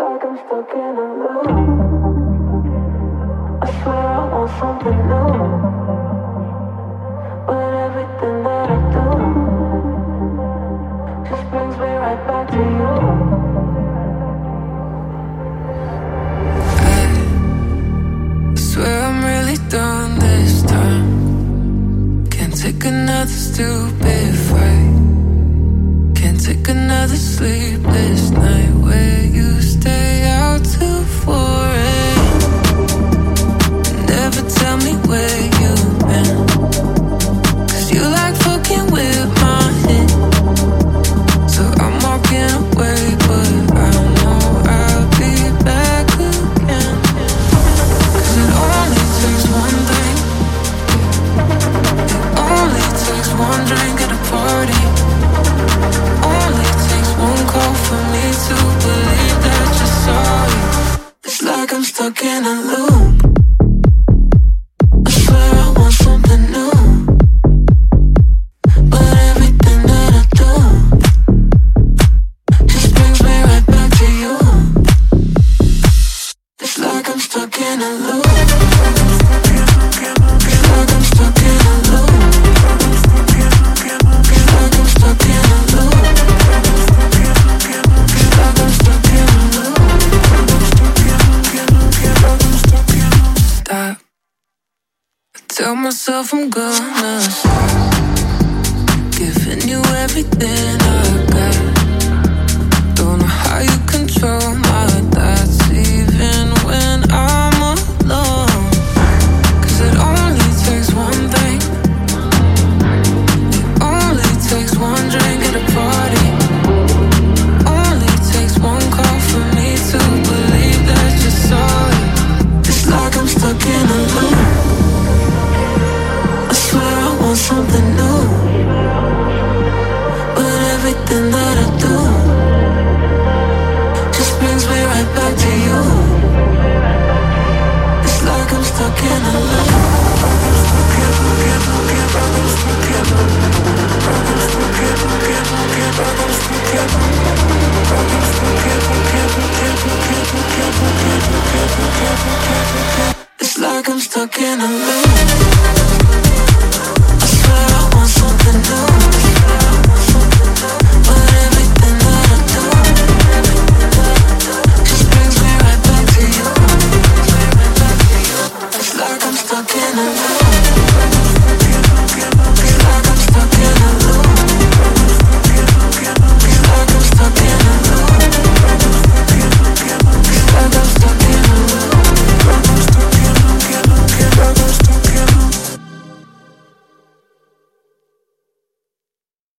like I'm stuck in a loop. I swear I want something new, but everything that I do just brings me right back to you. I swear I'm really done this time. Can't take another stupid fight. Can't take another sleepless night where you stay out till 4 a.m. Never tell me where you've been, 'cause you like fucking with my head. So I'm walking away, but I know I'll be back again. 'Cause it only takes one thing. It only takes one drink at a party. Only takes one call for me to believe that you're sorry. It's like I'm stuck in a loop. I swear I want something new, but everything that I do just brings me right back to you. It's like I'm stuck in a loop. It's like I'm stuck in a loop. It's like I'm stuck in a loop. It's like I'm stuck in a loop. Stop. I tell myself I'm gonna stop giving you everything I got. Don't know how you control my thoughts even when I'm alone. 'Cause it only takes one thing. It only takes one drink at a party. Only takes one call for me to believe that you're sorry. It's like I'm stuck in a loop. I swear I want something new, but everything that I do just brings me right back to you. It's like I'm stuck in a loop. It's like I'm stuck in a loop.